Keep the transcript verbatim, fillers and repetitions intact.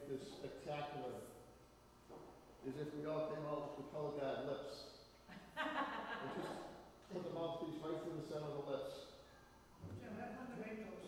make this spectacular is if we all came out with color guard lips. And just put the mouthpiece right through the center of the lips. Jim, have fun to make those.